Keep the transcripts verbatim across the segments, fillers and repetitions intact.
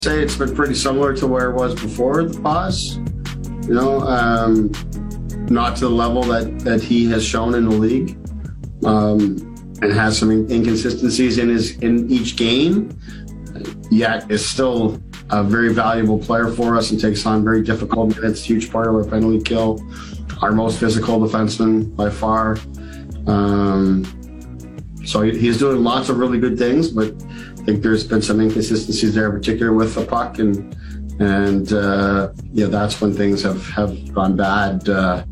Say it's been pretty similar to where it was before the pause. You know, um, not to the level that, that he has shown in the league, um, and has some inconsistencies in his in each game. Yet is still a very valuable player for us and takes on very difficult minutes. Huge part of our penalty kill. Our most physical defenseman by far. Um, so he's doing lots of really good things, but I think there's been some inconsistencies there, in particular with the puck, and and uh, yeah, that's when things have, have gone bad. Uh,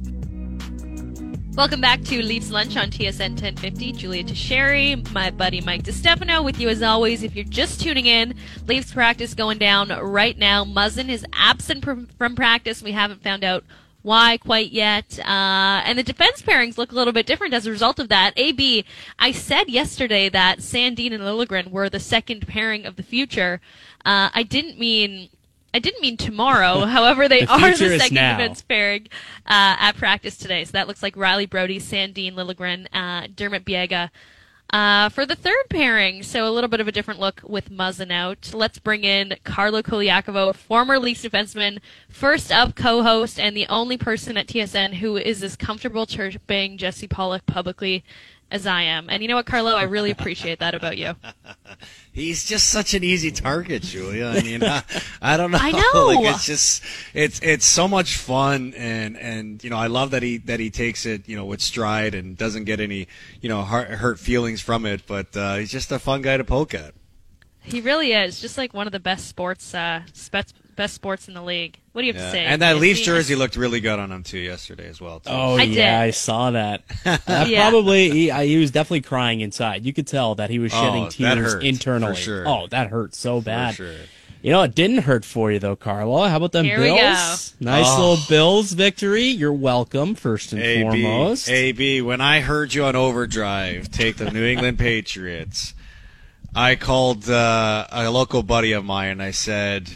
Welcome back to Leafs Lunch on T S N ten fifty. Julia Teixeira, my buddy Mike DiStefano with you as always. If you're just tuning in, Leafs practice going down right now. Muzzin is absent from, from practice. We haven't found out why quite yet. Uh, and the defense pairings look a little bit different as a result of that. A B, I said yesterday that Sandin and Liljegren were the second pairing of the future. Uh, I didn't mean... I didn't mean tomorrow. However, they the are the second now. defense pairing uh, at practice today. So that looks like Riley Brody, Sandin, Liljegren, uh, Dermot Biega uh, for the third pairing. So a little bit of a different look with Muzzin out. Let's bring in Carlo Koliakovo, former Leafs defenseman, first up co-host, and the only person at T S N who is as comfortable chirping Jesse Pollock publicly as I am. And you know what, Carlo? I really appreciate that about you. He's just such an easy target, Julia. I mean, I, I don't know. I know. Like, it's just, it's it's so much fun, and and you know, I love that he that he takes it, you know, with stride and doesn't get any, you know, hurt, hurt feelings from it. But uh, he's just a fun guy to poke at. He really is, just like one of the best sports, uh, spe- best sports in the league. What do you have yeah. to say? And that Is Leafs he- jersey looked really good on him too yesterday as well. Too. Oh I yeah, did. I saw that. Uh, Yeah. Probably he, I- he was definitely crying inside. You could tell that he was Oh, shedding that tears hurt, internally. for sure. Oh, that hurt so bad. For sure. You know, it didn't hurt for you though, Carlo. How about them Here we Bills? go. Nice Oh. little Bills victory. You're welcome, first and A B, foremost. A B, when I heard you on Overdrive take the New England Patriots, I called uh, a local buddy of mine and I said,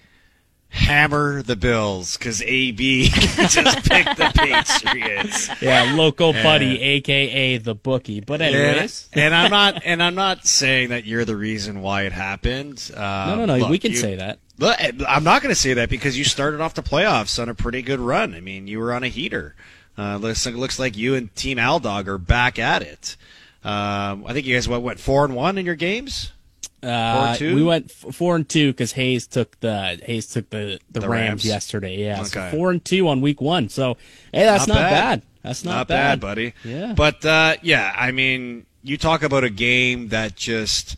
hammer the Bills, because A B just picked the Patriots. Yeah, local buddy, aka the bookie. But anyways, And, and I'm not, and I'm not saying that you're the reason why it happened. Uh, no, no, no. look, we can you- say that. Look, I'm not going to say that because you started off the playoffs on a pretty good run. I mean, you were on a heater. Uh, looks, looks like you and Team Aldog are back at it. Um, I think you guys what went four and one in your games. Uh, Four and two? we went f- four and two because Hayes took the Hayes took the, the, The Rams, Rams. yesterday. Yeah, so Okay. four and two on week one. So hey, that's not, Not bad. bad. That's not, Not bad, buddy. Yeah. But uh, yeah, I mean, you talk about a game that just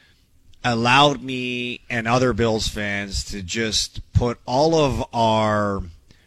allowed me and other Bills fans to just put all of our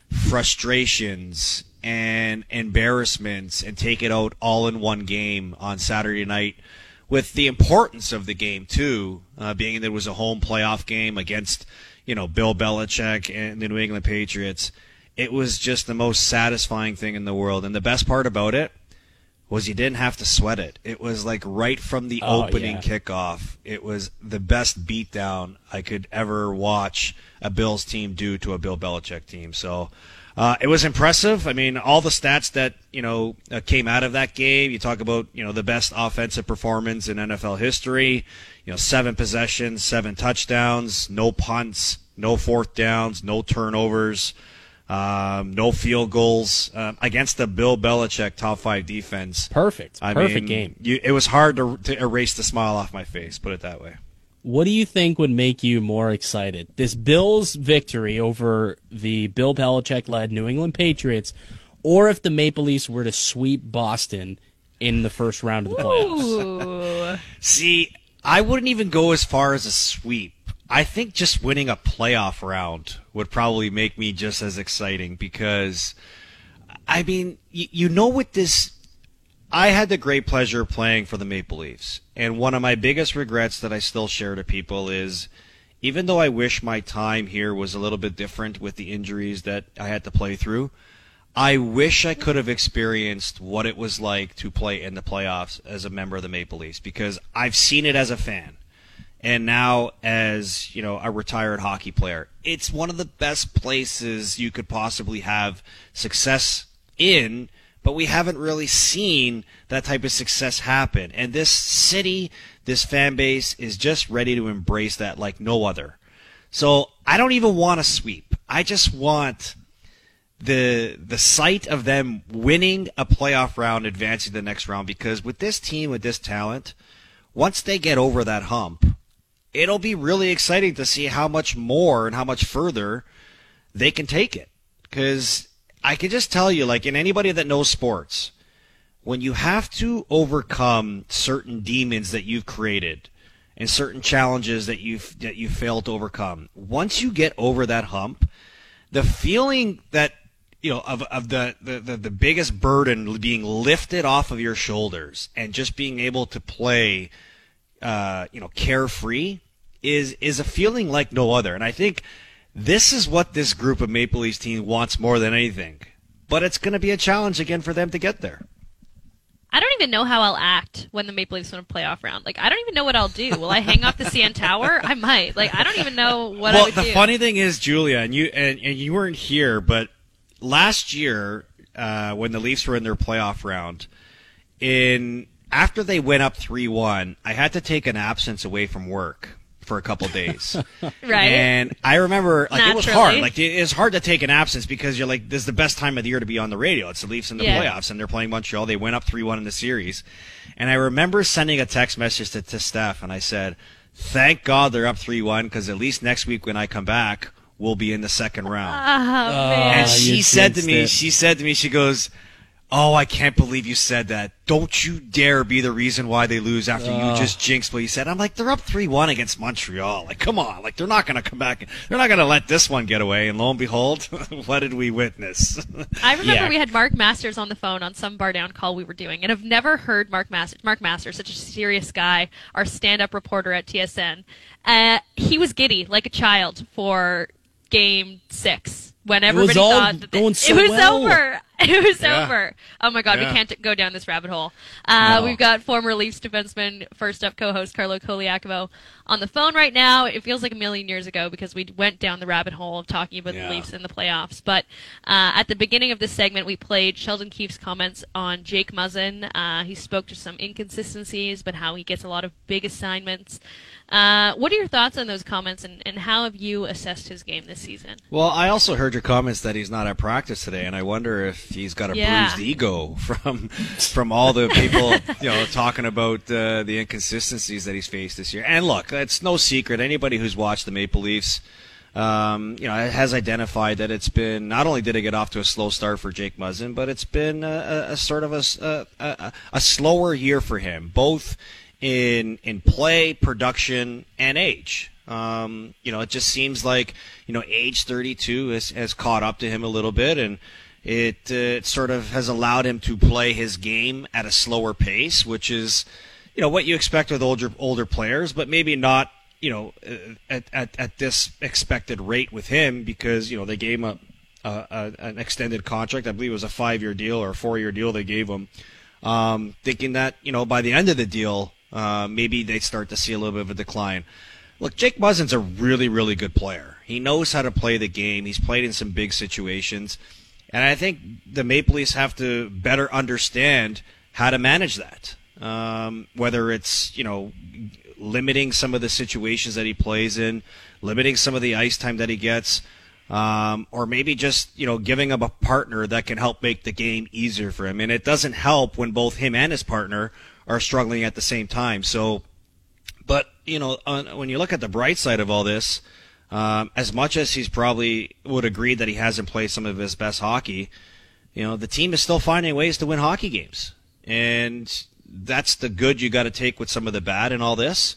frustrations and embarrassments and take it out all in one game on Saturday night, with the importance of the game too, uh, being that it was a home playoff game against, you know, Bill Belichick and the New England Patriots. It was just the most satisfying thing in the world. And the best part about it was you didn't have to sweat it. It was like right from the Oh, opening yeah. kickoff. It was the best beatdown I could ever watch a Bills team do to a Bill Belichick team. So uh, it was impressive. I mean, all the stats that, you know, uh, came out of that game, you talk about, you know, the best offensive performance in N F L history, you know, seven possessions, seven touchdowns, no punts, no fourth downs, no turnovers. Um, no field goals um, against the Bill Belichick top five defense. Perfect. I Perfect mean, game. You, it was hard to, to erase the smile off my face, put it that way. What do you think would make you more excited? This Bills victory over the Bill Belichick-led New England Patriots, or if the Maple Leafs were to sweep Boston in the first round of the playoffs? Ooh. See, I wouldn't even go as far as a sweep. I think just winning a playoff round would probably make me just as exciting because, I mean, you, you know what this... I had the great pleasure of playing for the Maple Leafs, and one of my biggest regrets that I still share to people is, even though I wish my time here was a little bit different with the injuries that I had to play through, I wish I could have experienced what it was like to play in the playoffs as a member of the Maple Leafs, because I've seen it as a fan. And now as, you know, a retired hockey player, it's one of the best places you could possibly have success in, but we haven't really seen that type of success happen. And this city, this fan base is just ready to embrace that like no other. So I don't even want a sweep. I just want the the sight of them winning a playoff round, advancing to the next round, because with this team, with this talent, once they get over that hump, it'll be really exciting to see how much more and how much further they can take it. Because I can just tell you, like in anybody that knows sports, when you have to overcome certain demons that you've created and certain challenges that you've that you failed to overcome, once you get over that hump, the feeling that you know, of of the, the, the, the biggest burden being lifted off of your shoulders and just being able to play, uh, you know, carefree is is a feeling like no other. And I think this is what this group of Maple Leafs team wants more than anything. But it's going to be a challenge again for them to get there. I don't even know how I'll act when the Maple Leafs win a playoff round. Like, I don't even know what I'll do. Will I hang off the C N Tower? I might. Like, I don't even know what well, I would do. Well, the funny thing is, Julia, and you and, and you weren't here, but last year, uh, when the Leafs were in their playoff round, in after they went up three one, I had to take an absence away from work for a couple days. Right. And I remember, like, Naturally. it was hard. Like, it's hard to take an absence because you're like, this is the best time of the year to be on the radio. It's the Leafs in the Yeah. playoffs, and they're playing Montreal. They went up three one in the series. And I remember sending a text message to, to Steph, and I said, thank God they're up three one, because at least next week when I come back, we'll be in the second round. Oh, man. And she you said to jinxed me, it. she said to me, she goes, oh, I can't believe you said that. Don't you dare be the reason why they lose after Oh. you just jinxed what you said. I'm like, they're up three one against Montreal. Like, come on. Like, they're not going to come back. They're not going to let this one get away. And lo and behold, what did we witness? I remember Yeah. we had Mark Masters on the phone on some bar down call we were doing, and I've never heard Mark Masters. Mark Masters, such a serious guy, our stand-up reporter at T S N. Uh, he was giddy like a child for Game Six when everybody all thought that they- going so it was well. over. It was Yeah. over. Oh my God, Yeah. we can't t- go down this rabbit hole. Uh, No. We've got former Leafs defenseman, first up co-host Carlo Koliakovo on the phone right now. It feels like a million years ago because we went down the rabbit hole of talking about Yeah. the Leafs in the playoffs. But uh, at the beginning of this segment, we played Sheldon Keefe's comments on Jake Muzzin. Uh, he spoke to some inconsistencies, but how he gets a lot of big assignments. Uh, what are your thoughts on those comments, and, and how have you assessed his game this season? Well, I also heard your comments that he's not at practice today, and I wonder if he's got a Yeah. bruised ego from from all the people, you know, talking about uh, the inconsistencies that he's faced this year. And look, it's no secret. Anybody who's watched the Maple Leafs, um, you know, has identified that it's been, not only did it get off to a slow start for Jake Muzzin, but it's been a, a, a sort of a, a, a, a slower year for him, both in in play, production, and age. Um, you know, it just seems like, you know, age thirty-two has, has caught up to him a little bit, and it, uh, it sort of has allowed him to play his game at a slower pace, which is, you know, what you expect with older older players, but maybe not, you know, at at, at this expected rate with him, because, you know, they gave him a, a, a an extended contract. I believe it was a five-year deal or a four-year deal they gave him, um, thinking that, you know, by the end of the deal, uh, maybe they'd start to see a little bit of a decline. Look, Jake Muzzin's a really, really good player. He knows how to play the game. He's played in some big situations. And I think the Maple Leafs have to better understand how to manage that. Um, whether it's, you know, limiting some of the situations that he plays in, limiting some of the ice time that he gets, um, or maybe just, you know, giving him a partner that can help make the game easier for him. And it doesn't help when both him and his partner are struggling at the same time. So, but, you know, on, when you look at the bright side of all this, um, as much as he's probably would agree that he hasn't played some of his best hockey, you know, the team is still finding ways to win hockey games. And that's the good you got to take with some of the bad in all this.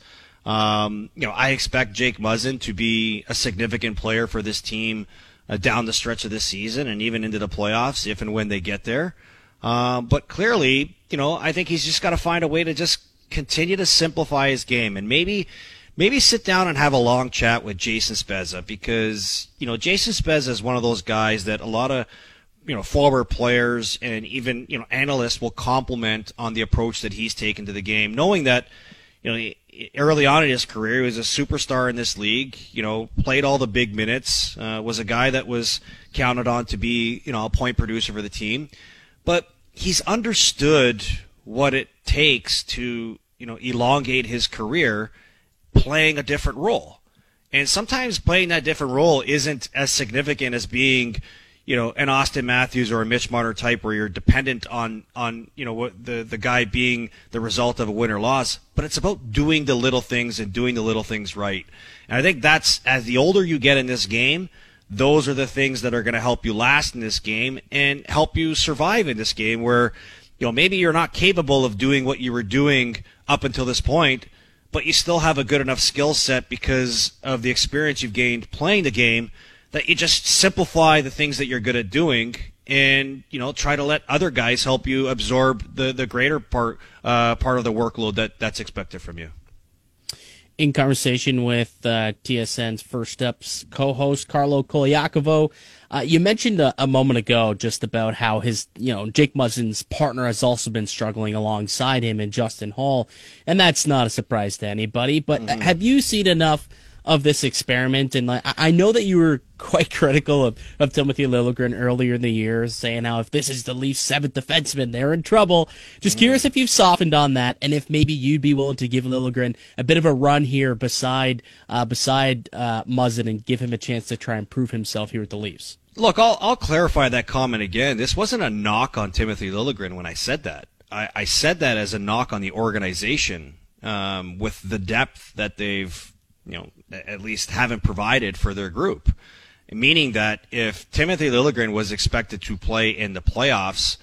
Um, you know, I expect Jake Muzzin to be a significant player for this team uh, down the stretch of this season and even into the playoffs if and when they get there. Um, but clearly, you know, I think he's just got to find a way to just continue to simplify his game, and maybe maybe sit down and have a long chat with Jason Spezza, because, you know, Jason Spezza is one of those guys that a lot of, you know, forward players and even, you know, analysts will compliment on the approach that he's taken to the game, knowing that, you know, he, early on in his career, he was a superstar in this league, you know, played all the big minutes, uh, was a guy that was counted on to be, you know, a point producer for the team. But he's understood what it takes to, you know, elongate his career playing a different role. And sometimes playing that different role isn't as significant as being, you know, an Austin Matthews or a Mitch Marner type where you're dependent on, on you know, what the, the guy being the result of a win or loss. But it's about doing the little things and doing the little things right. And I think that's, as the older you get in this game, those are the things that are going to help you last in this game and help you survive in this game where, you know, maybe you're not capable of doing what you were doing up until this point, but you still have a good enough skill set because of the experience you've gained playing the game that you just simplify the things that you're good at doing and, you know, try to let other guys help you absorb the, the greater part uh, part of the workload that, that's expected from you. In conversation with uh, T S N's First Up's co-host, Carlo Koliakovo, uh, you mentioned a, a moment ago just about how his, you know, Jake Muzzin's partner has also been struggling alongside him in Justin Hall, and that's not a surprise to anybody, but mm-hmm. have you seen enough of this experiment? And like, I know that you were quite critical of, of Timothy Liljegren earlier in the year, saying how if this is the Leafs' seventh defenseman, they're in trouble. Just mm. curious if you've softened on that, and if maybe you'd be willing to give Liljegren a bit of a run here beside uh, beside uh, Muzzin and give him a chance to try and prove himself here at the Leafs. Look, I'll I'll clarify that comment again. This wasn't a knock on Timothy Liljegren when I said that. I, I said that as a knock on the organization um, with the depth that they've, you know, at least haven't provided for their group. Meaning that if Timothy Liljegren was expected to play in the playoffs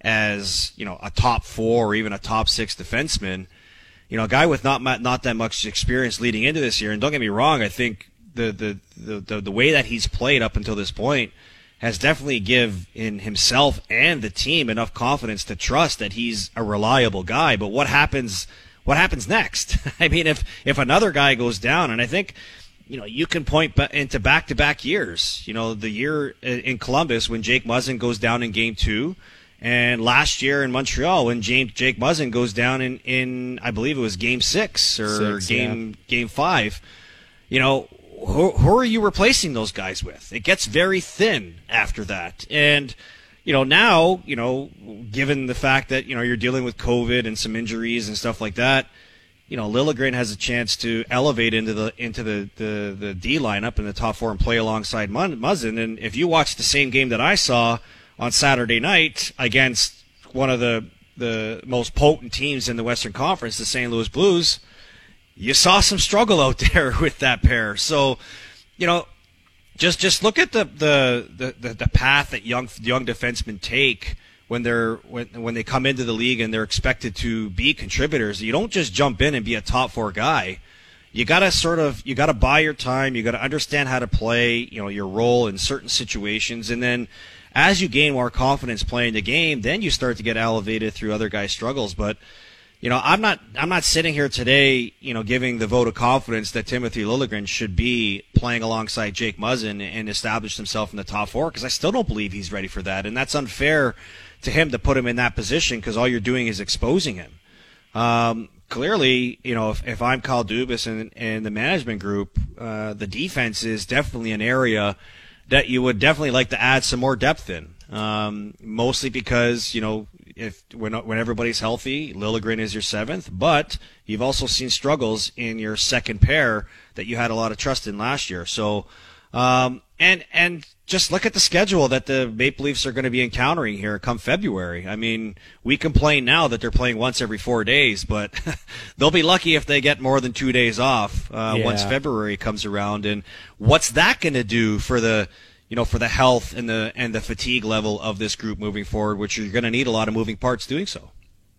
as, you know, a top four or even a top six defenseman, you know, a guy with not not that much experience leading into this year, and don't get me wrong, I think the the the, the, the way that he's played up until this point has definitely give in himself and the team enough confidence to trust that he's a reliable guy. But what happens What happens next? I mean, if, if another guy goes down, and I think, you know, you can point ba- into back-to-back years. You know, the year in Columbus when Jake Muzzin goes down in Game Two, and last year in Montreal when James, Jake Muzzin goes down in, in, I believe it was Game Six or Six, Game yeah. Game Five. You know, who, who are you replacing those guys with? It gets very thin after that, and you know, now, you know, given the fact that, you know, you're dealing with COVID and some injuries and stuff like that, you know, Liljegren has a chance to elevate into the into the, the, the D lineup in the top four and play alongside Muzzin. And if you watch the same game that I saw on Saturday night against one of the, the most potent teams in the Western Conference, the Saint Louis Blues, you saw some struggle out there with that pair. So, you know, Just just look at the, the, the, the path that young young defensemen take when they're when when they come into the league and they're expected to be contributors. You don't just jump in and be a top four guy. You gotta sort of you gotta buy your time. You gotta understand how to play, you know, your role in certain situations, and then as you gain more confidence playing the game, then you start to get elevated through other guys' struggles. But you know, I'm not I'm not sitting here today, you know, giving the vote of confidence that Timothy Liljegren should be playing alongside Jake Muzzin and establish himself in the top four, because I still don't believe he's ready for that, and that's unfair to him to put him in that position because all you're doing is exposing him. Um, clearly, you know, if, if I'm Kyle Dubas and, and the management group, uh, the defense is definitely an area that you would definitely like to add some more depth in, um, mostly because, you know, if when when everybody's healthy, Liljegren is your seventh, but you've also seen struggles in your second pair that you had a lot of trust in last year. So, um, and and just look at the schedule that the Maple Leafs are going to be encountering here come February. I mean, we complain now that they're playing once every four days, but they'll be lucky if they get more than two days off uh, yeah. once February comes around. And what's that going to do for the you know, for the health and the and the fatigue level of this group moving forward, which you're going to need a lot of moving parts doing so.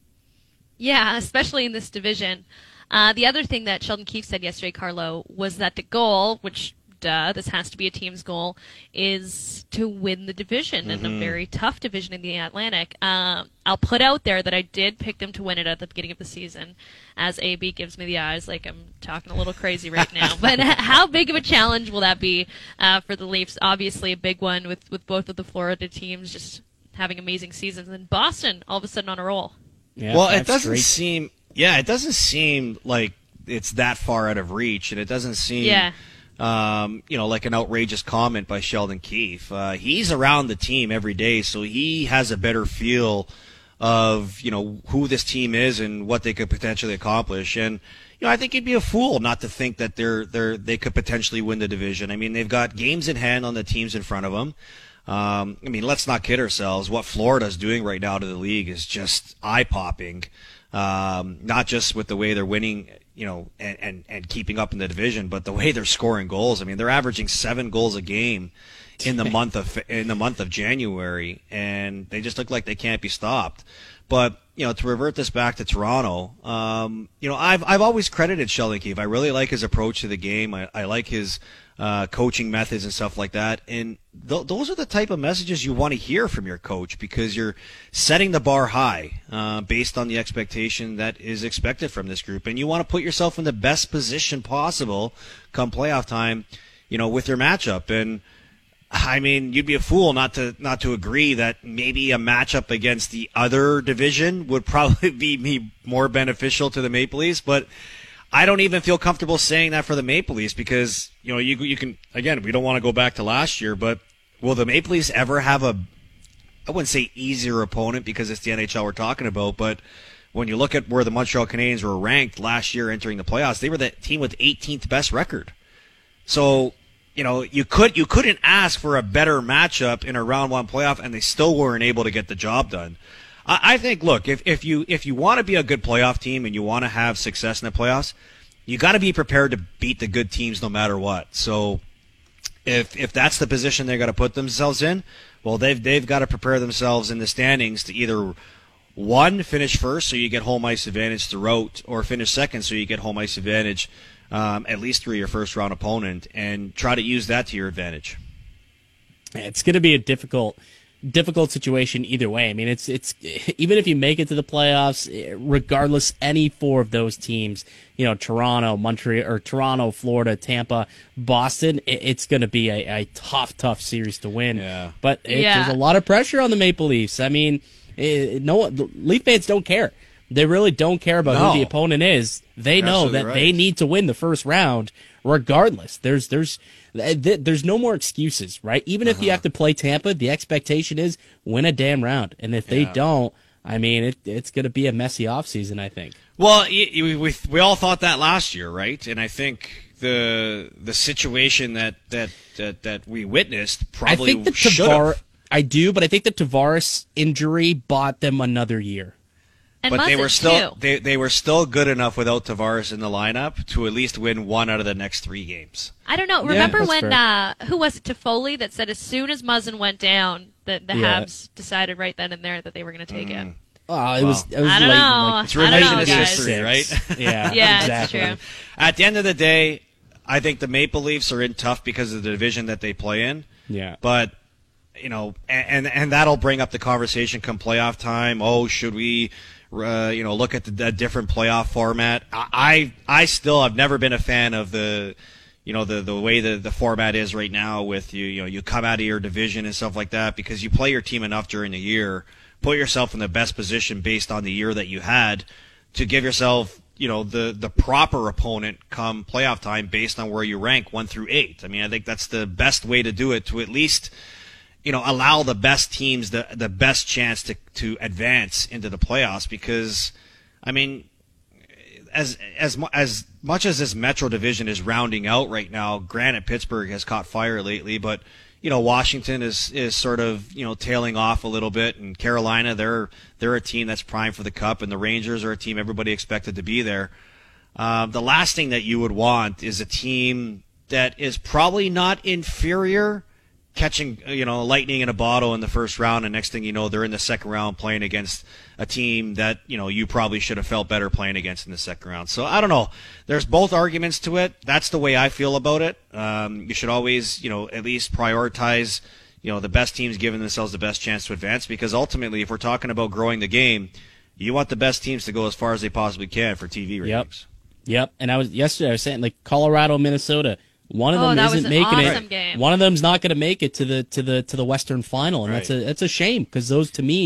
Yeah, especially in this division. Uh, the other thing that Sheldon Keefe said yesterday, Carlo, was that the goal, which, duh, this has to be a team's goal, is to win the division mm-hmm. in a very tough division in the Atlantic. Um, I'll put out there that I did pick them to win it at the beginning of the season, as A B gives me the eyes like I'm talking a little crazy right now. But how big of a challenge will that be uh, for the Leafs? Obviously a big one with, with both of the Florida teams just having amazing seasons, and Boston all of a sudden on a roll. Yeah, well, it doesn't straight. seem yeah, it doesn't seem like it's that far out of reach, and it doesn't seem yeah. Um, you know, like an outrageous comment by Sheldon Keefe. Uh, he's around the team every day, so he has a better feel of, you know, who this team is and what they could potentially accomplish. And, you know, I think you'd be a fool not to think that they're they're they could potentially win the division. I mean, they've got games in hand on the teams in front of them. Um, I mean, let's not kid ourselves. What Florida's doing right now to the league is just eye-popping. Um, not just with the way they're winning, you know, and, and, and keeping up in the division, but the way they're scoring goals. I mean, they're averaging seven goals a game in the month of in the month of January, and they just look like they can't be stopped. But you know, to revert this back to Toronto, um, you know, I've I've always credited Sheldon Keefe. I really like his approach to the game. I, I like his uh, coaching methods and stuff like that. And th- those are the type of messages you want to hear from your coach, because you're setting the bar high uh, based on the expectation that is expected from this group, and you want to put yourself in the best position possible come playoff time, you know, with your matchup. And I mean, you'd be a fool not to not to agree that maybe a matchup against the other division would probably be me more beneficial to the Maple Leafs, but I don't even feel comfortable saying that for the Maple Leafs, because you know you you can, again, we don't want to go back to last year, but will the Maple Leafs ever have a, I wouldn't say easier opponent because it's the N H L we're talking about, but when you look at where the Montreal Canadiens were ranked last year entering the playoffs, they were the team with eighteenth best record. So, you know, you could you couldn't ask for a better matchup in a round one playoff, and they still weren't able to get the job done. I, I think, look, if if you if you want to be a good playoff team and you want to have success in the playoffs, you got to be prepared to beat the good teams no matter what. So, if if that's the position they're going to put themselves in, well, they've they've got to prepare themselves in the standings to either one, finish first so you get home ice advantage throughout, or finish second so you get home ice advantage Um, at least through your first round opponent, and try to use that to your advantage. It's going to be a difficult, difficult situation either way. I mean, it's it's even if you make it to the playoffs, regardless, any four of those teams, you know, Toronto, Montreal, or Toronto, Florida, Tampa, Boston, it, it's going to be a, a tough, tough series to win. Yeah. But it, Yeah. there's a lot of pressure on the Maple Leafs. I mean, it, no, Leaf fans don't care. They really don't care about No. who the opponent is. They know Absolutely that right. they need to win the first round regardless. There's there's there's no more excuses, right? Even if you have to play Tampa, the expectation is win a damn round. And if they Yeah. don't, I mean, it, it's going to be a messy offseason, I think. Well, y- y- we we all thought that last year, right? And I think the the situation that that that, that we witnessed probably I think the should Tavar- have. I do, but I think the Tavares injury bought them another year. And But they Muzzin, were still too. they they were still good enough without Tavares in the lineup to at least win one out of the next three games. I don't know. Yeah, Remember that's when, fair. uh, who was it, Toffoli, that said as soon as Muzzin went down, the, the Yeah. Habs decided right then and there that they were going to take it. Oh, it was. It was I don't late in, know. like, It's I don't know, revisionist guys. history, right? Yeah, Yeah, exactly. it's true. At the end of the day, I think the Maple Leafs are in tough because of the division that they play in. Yeah. But, you know, and and that'll bring up the conversation come playoff time. Oh, should we, uh, you know, look at the, the different playoff format? I, I I still have never been a fan of the, you know, the the way the the format is right now with you. You know, you come out of your division and stuff like that because you play your team enough during the year. Put yourself in the best position based on the year that you had to give yourself, you know, the, the proper opponent come playoff time based on where you rank one through eight. I mean, I think that's the best way to do it, to at least, you know, allow the best teams the, the best chance to, to advance into the playoffs, because, I mean, as, as, mu- as much as this Metro division is rounding out right now, granted Pittsburgh has caught fire lately, but, you know, Washington is, is sort of, you know, tailing off a little bit, and Carolina, they're they're a team that's primed for the Cup, and the Rangers are a team everybody expected to be there. Um, the last thing that you would want is a team that is probably not inferior, catching, you know, lightning in a bottle in the first round, and next thing you know, they're in the second round playing against a team that, you know, you probably should have felt better playing against in the second round. So I don't know. There's both arguments to it. That's the way I feel about it. Um, you should always, you know, at least prioritize, you know, the best teams giving themselves the best chance to advance, because ultimately, if we're talking about growing the game, you want the best teams to go as far as they possibly can for T V ratings. Yep. Yep. And I was yesterday I was saying, like, Colorado, Minnesota, one of Oh, them that isn't was an making awesome it. game. One of them's not going to make it to the to the to the Western Final, and that's Right. a that's a shame, because those to me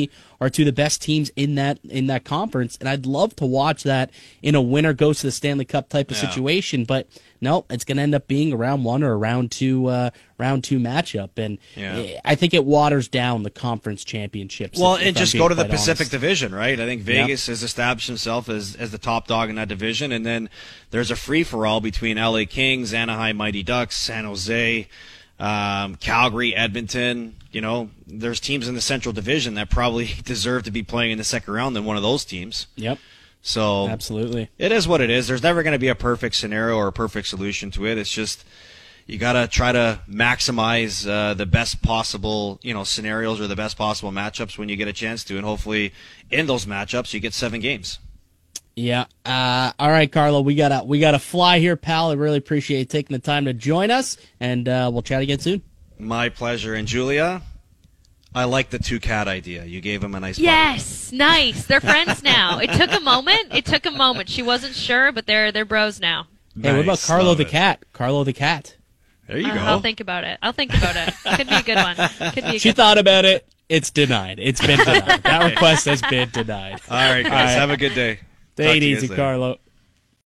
are two of the best teams in that in that conference, and I'd love to watch that in a winner goes to the Stanley Cup type of Yeah. situation. But no, it's going to end up being a round one or a round two uh, round two matchup, and Yeah. I think it waters down the conference championships. Well, if- if and I'm just being go to the quite Pacific honest. Division, right? I think Vegas has established himself as, as the top dog in that division, and then there's a free-for-all between L A Kings, Anaheim Mighty Ducks, San Jose, um, Calgary, Edmonton. You know, there's teams in the Central Division that probably deserve to be playing in the second round than one of those teams. Yep, So absolutely. it is what it is. There's never going to be a perfect scenario or a perfect solution to it. It's just you got to try to maximize uh, the best possible, you know, scenarios or the best possible matchups when you get a chance to, and hopefully in those matchups you get seven games. Yeah. Uh, all right, Carlo, we gotta we gotta fly here, pal. I really appreciate you taking the time to join us, and uh, we'll chat again soon. My pleasure. And Julia, I like the two cat idea. You gave him a nice. Yes, nice. They're friends now. It took a moment. It took a moment. She wasn't sure, but they're they're bros now. button. Hey, what about Nice. Carlo Love the it. cat? Carlo the cat. There you Uh, go. I'll think about it. I'll think about it. Could be a good one. Could be a She good thought about it. It's denied. It's been denied. That request has been denied. All right, guys. All right. Have a good day. Talk Take it to you easy, guys later. Carlo.